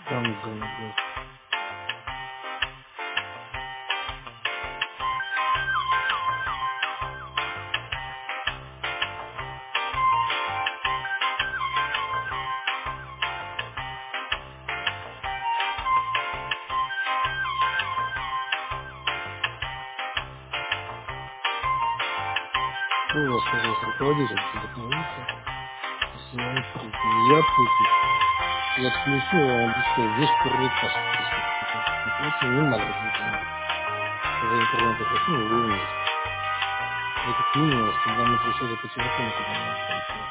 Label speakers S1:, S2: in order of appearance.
S1: Там, да. Кто у вас, пожалуйста, руководитель телефонируется? Если я открыт, я путаюсь. Я отключу, я вам обещаю, весь приказ присутствует. Короче, не надо звучать. За интернет хочу, вы умеете. Я как минимум всегда не отвечали по телефону, когда надо там.